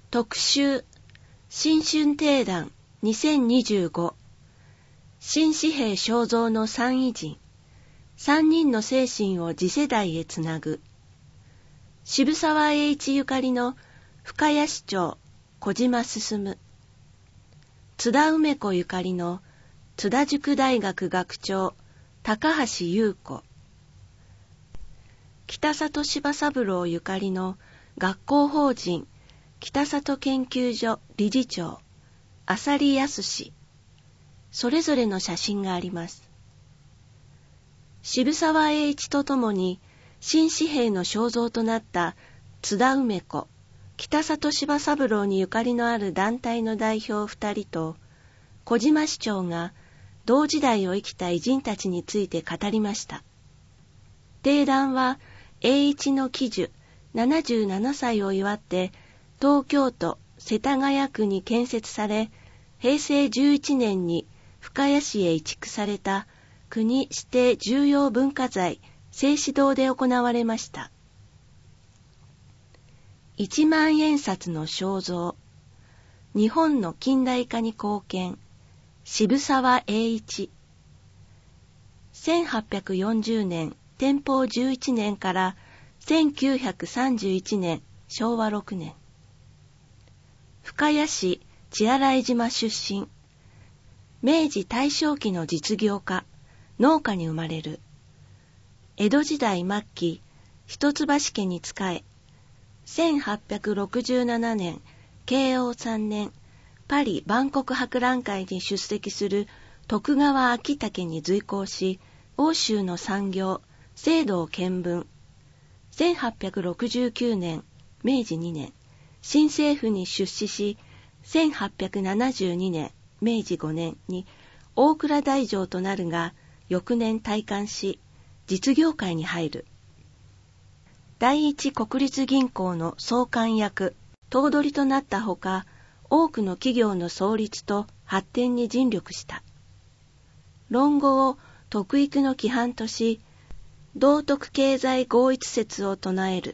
特集新春定談2025新紙幣肖像の三偉人三人の精神を次世代へつなぐ渋沢栄一ゆかりの深谷市長小島進津田梅子ゆかりの津田塾大学学長高橋優子北里柴三郎ゆかりの学校法人北里研究所理事長浅利康それぞれの写真があります。渋沢栄一とともに新紙幣の肖像となった津田梅子北里柴三郎にゆかりのある団体の代表2人と小島市長が同時代を生きた偉人たちについて語りました。定談は栄一の喜寿77歳を祝って東京都世田谷区に建設され、平成11年に深谷市へ移築された国指定重要文化財静止堂で行われました。1万円札の肖像、日本の近代化に貢献、渋沢栄一。1840年、天保11年から1931年、昭和6年。深谷市血洗島出身。明治大正期の実業家、農家に生まれる。江戸時代末期、一橋家に仕え、1867年、慶応3年、パリ万国博覧会に出席する徳川昭武に随行し、欧州の産業、制度を見聞。1869年、明治2年、新政府に出仕し、1872年、明治5年に大蔵大丞となるが、翌年退官し、実業界に入る。第一国立銀行の総監役、頭取となったほか、多くの企業の創立と発展に尽力した。論語を徳育の規範とし、道徳経済合一説を唱える。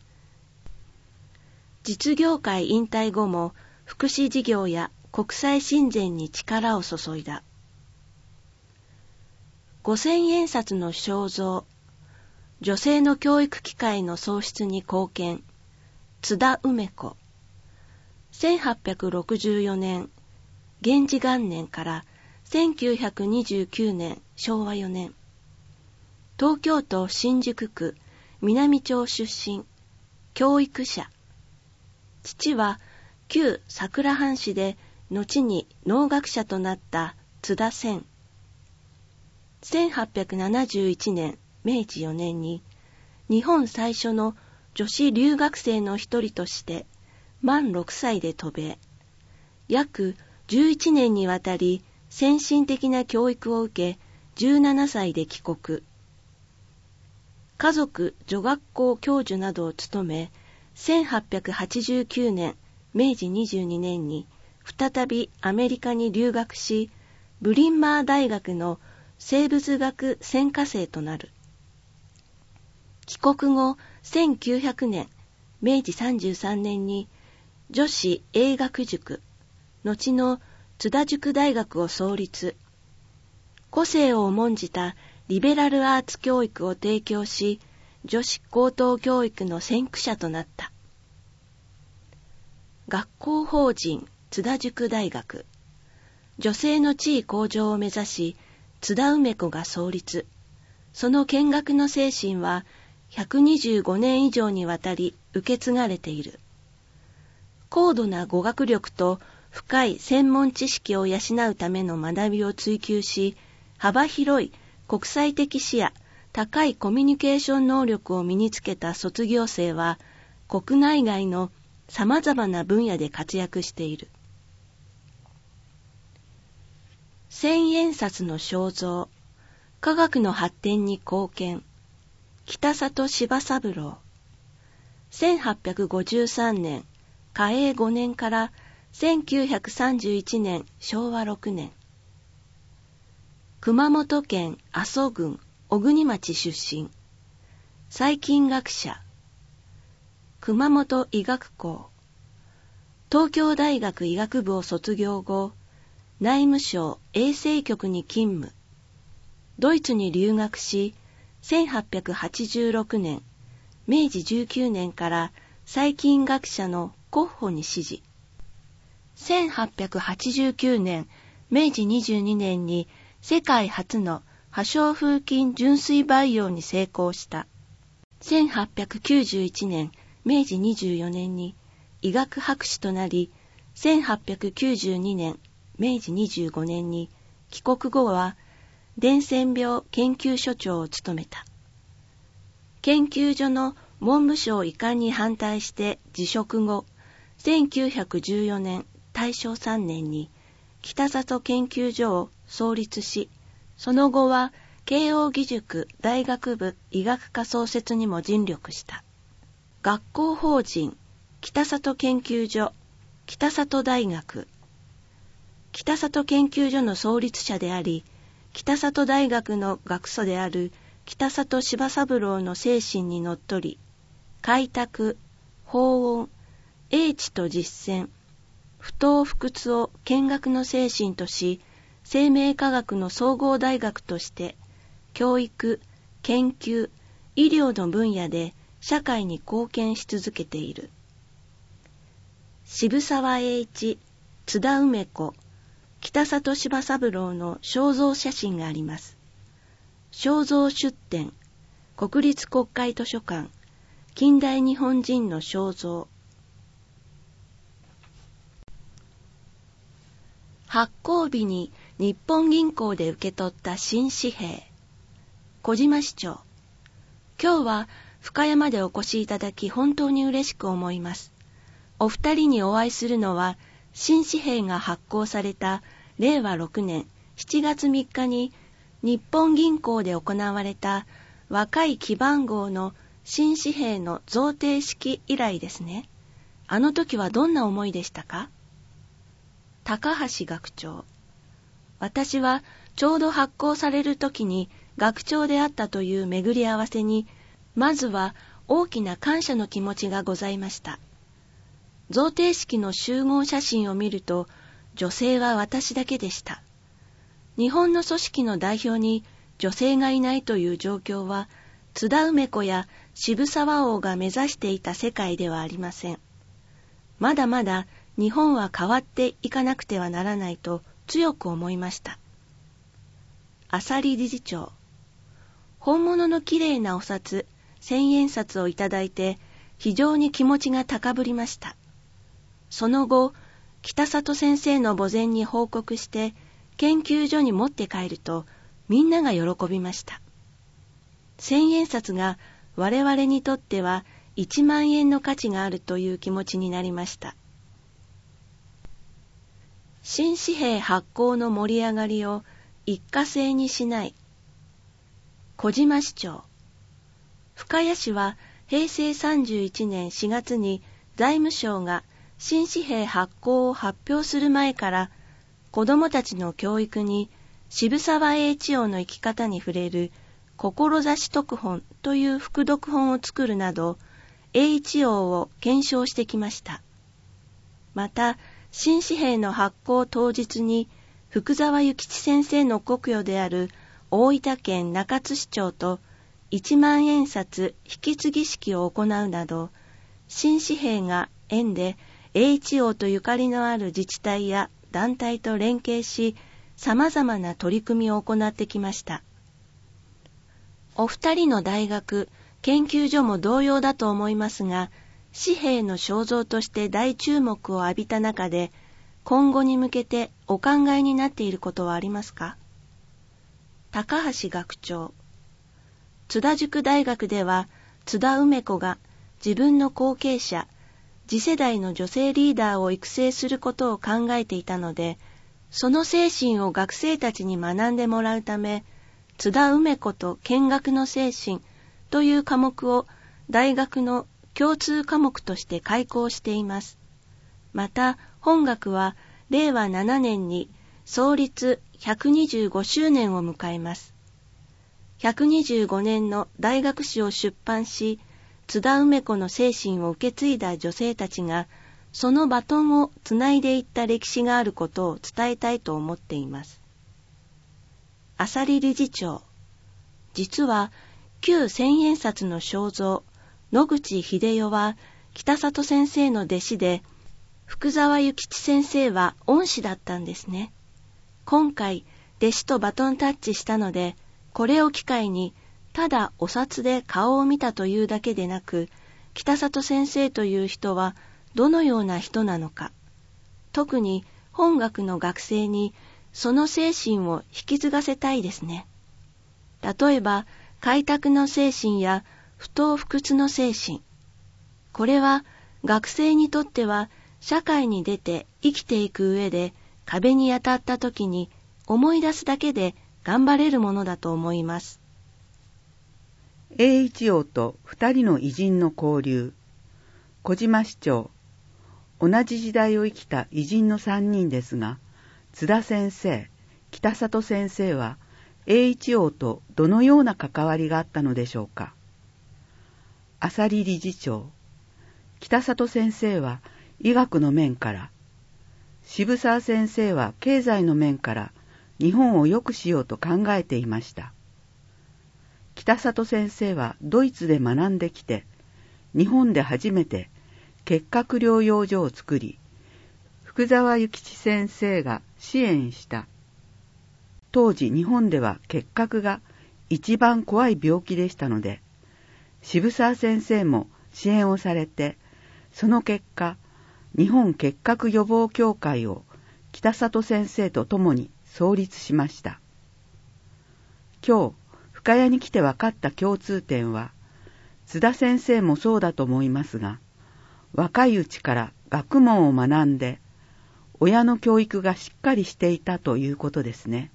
実業界引退後も福祉事業や国際親善に力を注いだ。5000円札の肖像、女性の教育機会の創出に貢献、津田梅子。1864年、元治元年から1929年、昭和4年。東京都新宿区南町出身、教育者。父は旧桜藩士で後に農学者となった津田仙。1871年、明治4年に日本最初の女子留学生の一人として満6歳で渡米。約11年にわたり先進的な教育を受け、17歳で帰国。家族女学校教授などを務め、1889年、明治22年に再びアメリカに留学し、ブリンマー大学の生物学専科生となる。帰国後、1900年、明治33年に女子英学塾、後の津田塾大学を創立。個性を重んじたリベラルアーツ教育を提供し、女子高等教育の先駆者となった。学校法人津田塾大学。女性の地位向上を目指し、津田梅子が創立。その見学の精神は125年以上にわたり受け継がれている。高度な語学力と深い専門知識を養うための学びを追求し、幅広い国際的視野、高いコミュニケーション能力を身につけた卒業生は、国内外の様々な分野で活躍している。千円札の肖像、科学の発展に貢献、北里柴三郎。1853年、嘉永5年から1931年、昭和6年。熊本県阿蘇郡小国町出身。細菌学者。熊本医学校。 東京大学医学部を卒業後、内務省衛生局に勤務。ドイツに留学し、1886年、明治19年から細菌学者のコッホに師事。1889年、明治22年に世界初の破傷風菌純粋培養に成功した。1891年、明治24年に医学博士となり、1892年、明治25年に帰国後は伝染病研究所長を務めた。研究所の文部省移管に反対して辞職後、1914年大正3年に北里研究所を創立し、その後は慶応義塾大学部医学科創設にも尽力した。学校法人北里研究所、北里大学。北里研究所の創立者であり、北里大学の学祖である北里柴三郎の精神にのっとり、開拓、法音、英知と実践、不等不屈を見学の精神とし、生命科学の総合大学として、教育、研究、医療の分野で社会に貢献し続けている。渋沢栄一、津田梅子、北里柴三郎の肖像写真があります。肖像出展、国立国会図書館、近代日本人の肖像。発行日に日本銀行で受け取った新紙幣。小島市長。今日は深谷までお越しいただき本当に嬉しく思います。お二人にお会いするのは、新紙幣が発行された令和6年7月3日に日本銀行で行われた若い記番号の新紙幣の贈呈式以来ですね。あの時はどんな思いでしたか？高橋学長。私はちょうど発行される時に学長であったという巡り合わせに、まずは大きな感謝の気持ちがございました。贈呈式の集合写真を見ると、女性は私だけでした。日本の組織の代表に女性がいないという状況は、津田梅子や渋沢王が目指していた世界ではありません。まだまだ日本は変わっていかなくてはならないと強く思いました。浅利理事長。本物のきれいなお札、千円札をいただいて、非常に気持ちが高ぶりました。その後、北里先生の墓前に報告して、研究所に持って帰ると、みんなが喜びました。千円札が我々にとっては1万円の価値があるという気持ちになりました。新紙幣発行の盛り上がりを一過性にしない。小島市長。深谷市は平成31年4月に財務省が新紙幣発行を発表する前から子どもたちの教育に渋沢栄一郎の生き方に触れる志読本という副読本を作るなど栄一郎を検証してきました。また新紙幣の発行当日に福沢諭吉先生の故郷である大分県中津市長と1万円札引き継ぎ式を行うなど、新紙幣が縁で栄一郎とゆかりのある自治体や団体と連携し、様々な取り組みを行ってきました。お二人の大学、研究所も同様だと思いますが、紙幣の肖像として大注目を浴びた中で、今後に向けてお考えになっていることはありますか？高橋学長。津田塾大学では、津田梅子が自分の後継者、次世代の女性リーダーを育成することを考えていたので、その精神を学生たちに学んでもらうため、津田梅子と見学の精神という科目を大学の共通科目として開講しています。また、本学は令和7年に創立125周年を迎えます。125年の大学史を出版し、津田梅子の精神を受け継いだ女性たちがそのバトンをつないでいった歴史があることを伝えたいと思っています。浅利理事長、実は旧千円札の肖像、野口英世は北里先生の弟子で、福沢諭吉先生は恩師だったんですね。今回、弟子とバトンタッチしたので、これを機会に、ただお札で顔を見たというだけでなく、北里先生という人はどのような人なのか、特に本学の学生にその精神を引き継がせたいですね。例えば、開拓の精神や不撓不屈の精神。これは学生にとっては社会に出て生きていく上で壁に当たった時に思い出すだけで頑張れるものだと思います。 栄一郎と二人の偉人の交流。小島市長。同じ時代を生きた偉人の三人ですが、津田先生、北里先生は栄一郎とどのような関わりがあったのでしょうか。浅利理事長。北里先生は医学の面から、渋沢先生は経済の面から日本を良くしようと考えていました。北里先生はドイツで学んできて、日本で初めて結核療養所を作り、福沢諭吉先生が支援した。当時日本では結核が一番怖い病気でしたので、渋沢先生も支援をされて、その結果、日本結核予防協会を北里先生と共に創立しました。今日、深谷に来て分かった共通点は、津田先生もそうだと思いますが、若いうちから学問を学んで、親の教育がしっかりしていたということですね。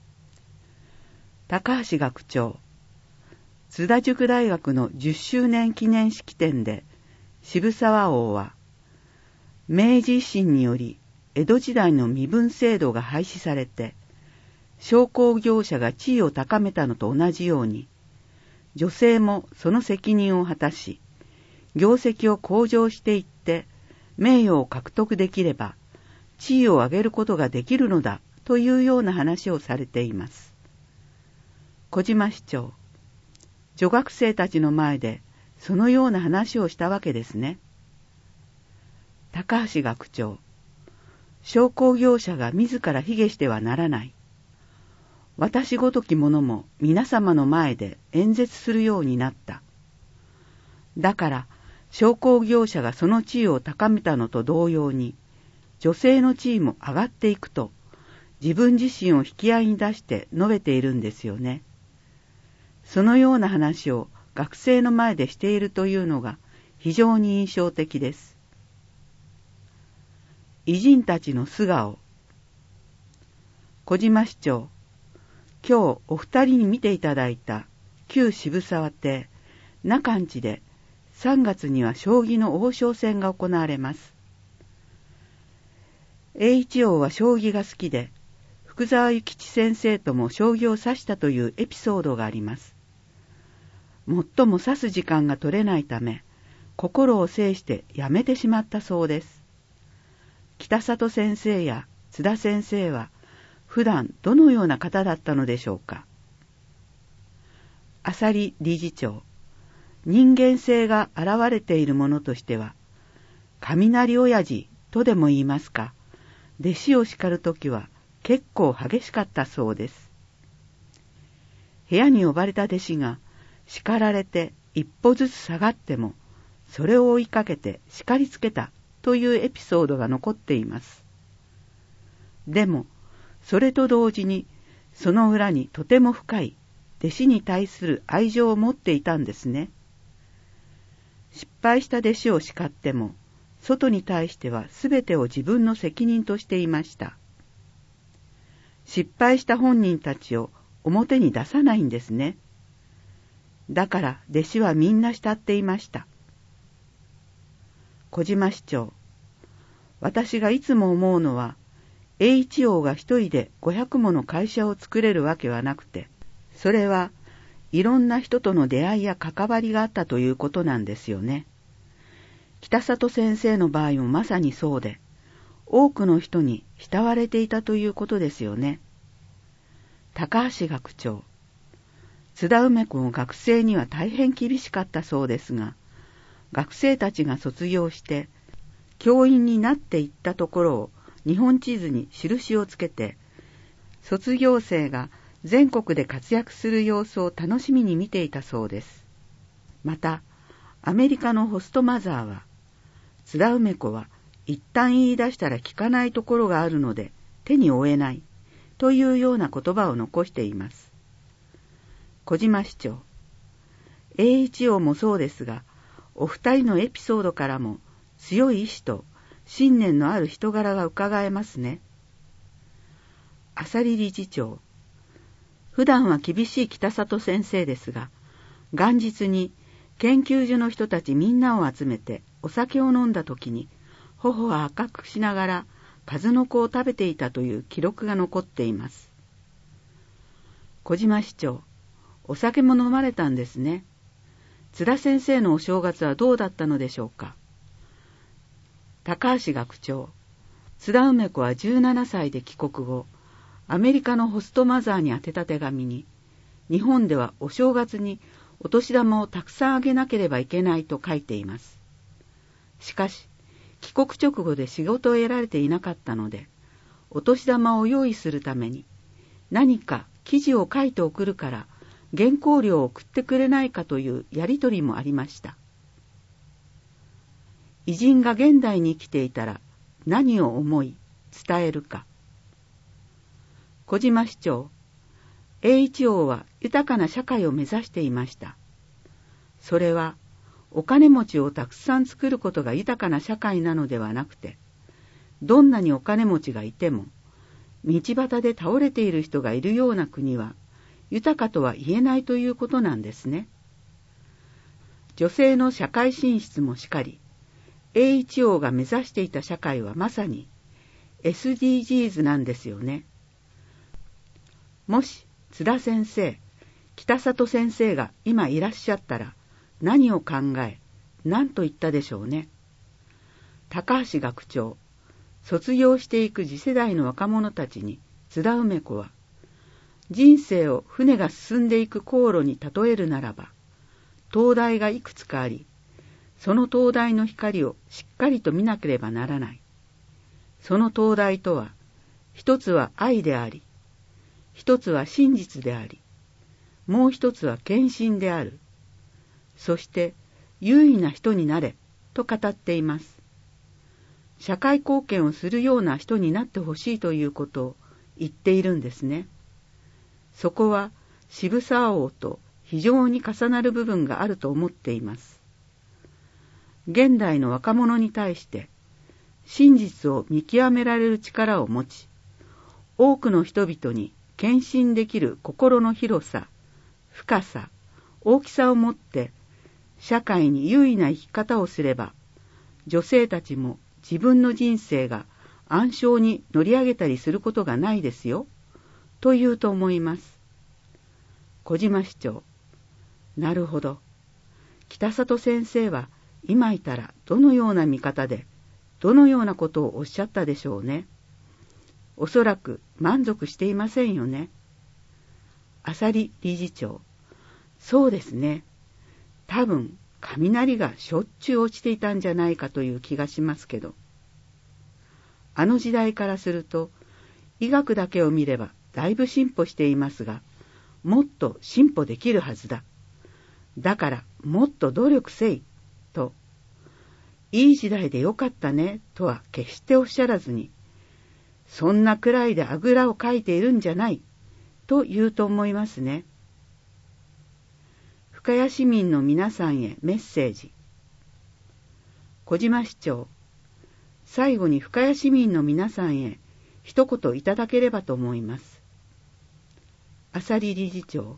高橋学長、津田塾大学の10周年記念式典で、渋沢王は、明治維新により江戸時代の身分制度が廃止されて、商工業者が地位を高めたのと同じように、女性もその責任を果たし、業績を向上していって名誉を獲得できれば、地位を上げることができるのだというような話をされています。小島市長、女学生たちの前でそのような話をしたわけですね。高橋学長、商工業者が自ら卑下してはならない。私ごとき者も皆様の前で演説するようになった。だから、商工業者がその地位を高めたのと同様に、女性の地位も上がっていくと、自分自身を引き合いに出して述べているんですよね。そのような話を学生の前でしているというのが非常に印象的です。偉人たちの素顔。小島市長、今日お二人に見ていただいた旧渋沢邸中んちで3月には将棋の王将戦が行われます。栄一郎は将棋が好きで、福沢諭吉先生とも将棋を指したというエピソードがあります。もっとも指す時間が取れないため、心を制してやめてしまったそうです。北里先生や津田先生は、普段どのような方だったのでしょうか。浅利理事長、人間性が現れているものとしては、雷親父とでも言いますか、弟子を叱るときは結構激しかったそうです。部屋に呼ばれた弟子が叱られて一歩ずつ下がっても、それを追いかけて叱りつけたというエピソードが残っています。でも、それと同時に、その裏にとても深い弟子に対する愛情を持っていたんですね。失敗した弟子を叱っても、外に対してはすべてを自分の責任としていました。失敗した本人たちを表に出さないんですね。だから弟子はみんな慕っていました。小島市長、私がいつも思うのは、栄一郎が一人で500もの会社を作れるわけはなくて、それはいろんな人との出会いや関わりがあったということなんですよね。 北里先生の場合もまさにそうで、多くの人に慕われていたということですよね。高橋学長、津田梅子も学生には大変厳しかったそうですが、学生たちが卒業して教員になっていったところを日本地図に印をつけて、卒業生が全国で活躍する様子を楽しみに見ていたそうです。また、アメリカのホストマザーは、津田梅子は一旦言い出したら聞かないところがあるので手に負えないというような言葉を残しています。小島市長、栄一郎もそうですが、お二人のエピソードからも強い意志と信念のある人柄が伺えますね。浅利理事長、普段は厳しい北里先生ですが、元日に研究所の人たちみんなを集めてお酒を飲んだ時に頬を赤くしながら数の子を食べていたという記録が残っています。小島市長、お酒も飲まれたんですね。津田先生のお正月はどうだったのでしょうか。高橋学長、津田梅子は17歳で帰国後、アメリカのホストマザーに宛てた手紙に、日本ではお正月にお年玉をたくさんあげなければいけないと書いています。しかし、帰国直後で仕事を得られていなかったので、お年玉を用意するために、何か記事を書いて送るから、原稿料を送ってくれないかというやりとりもありました。偉人が現代に生きていたら、何を思い、伝えるか。小島市長、栄一郎は豊かな社会を目指していました。それは、お金持ちをたくさん作ることが豊かな社会なのではなくて、どんなにお金持ちがいても、道端で倒れている人がいるような国は、豊かとは言えないということなんですね。女性の社会進出もしかり、栄一郎が目指していた社会はまさに SDGs なんですよね。もし津田先生、北里先生が今いらっしゃったら何を考え、何と言ったでしょうね。高橋学長、卒業していく次世代の若者たちに津田梅子は、人生を船が進んでいく航路に例えるならば、灯台がいくつかあり、その灯台の光をしっかりと見なければならない。その灯台とは、一つは愛であり、一つは真実であり、もう一つは献身である。そして優位な人になれと語っています。社会貢献をするような人になってほしいということを言っているんですね。そこは渋沢王と非常に重なる部分があると思っています。現代の若者に対して真実を見極められる力を持ち、多くの人々に献身できる心の広さ、深さ、大きさを持って社会に優位な生き方をすれば、女性たちも自分の人生が暗礁に乗り上げたりすることがないですよ、と言うと思います。小島市長、なるほど。北里先生は今いたらどのような見方で、どのようなことをおっしゃったでしょうね。おそらく満足していませんよね。浅利理事長、そうですね。多分雷がしょっちゅう落ちていたんじゃないかという気がしますけど。あの時代からすると、医学だけを見ればだいぶ進歩していますが、もっと進歩できるはずだ。だからもっと努力せい、と、いい時代でよかったね、とは決しておっしゃらずに、そんなくらいであぐらをかいているんじゃない、と言うと思いますね。深谷市民の皆さんへメッセージ。小島市長、最後に深谷市民の皆さんへ一言いただければと思います。浅利理事長、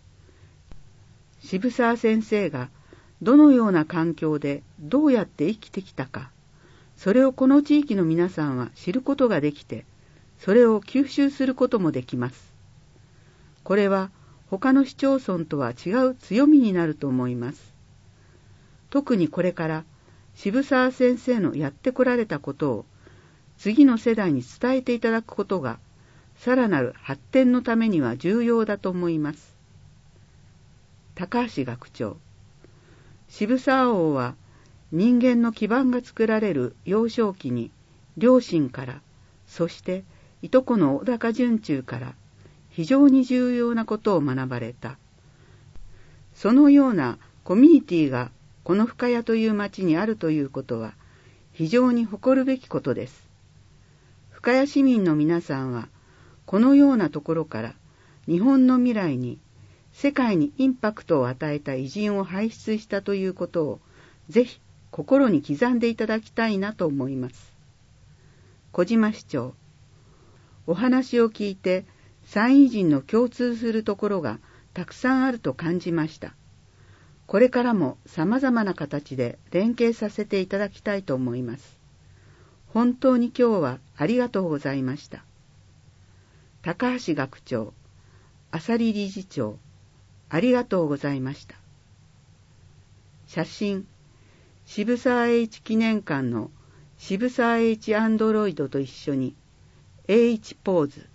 渋沢先生がどのような環境でどうやって生きてきたか、それをこの地域の皆さんは知ることができて、それを吸収することもできます。これは他の市町村とは違う強みになると思います。特にこれから渋沢先生のやってこられたことを次の世代に伝えていただくことが、さらなる発展のためには重要だと思います。高橋学長、渋沢王は人間の基盤が作られる幼少期に両親から、そしていとこの小高惇忠から非常に重要なことを学ばれた。そのようなコミュニティがこの深谷という町にあるということは非常に誇るべきことです。深谷市民の皆さんはこのようなところから日本の未来に世界にインパクトを与えた偉人を輩出したということをぜひ心に刻んでいただきたいなと思います。小島市長、お話を聞いて参偉人の共通するところがたくさんあると感じました。これからも様々な形で連携させていただきたいと思います。本当に今日はありがとうございました。高橋学長、浅利理事長、ありがとうございました。写真、渋沢栄一記念館の渋沢栄一アンドロイドと一緒に H ポーズ。